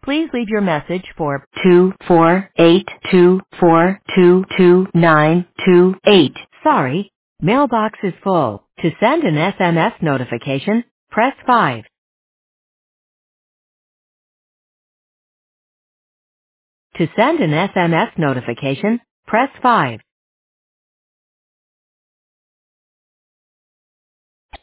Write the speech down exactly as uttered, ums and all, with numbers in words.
Please leave your message for two four eight two four two two nine two eight. Sorry, mailbox is full. To send an S M S notification, press five. To send an S M S notification, press five.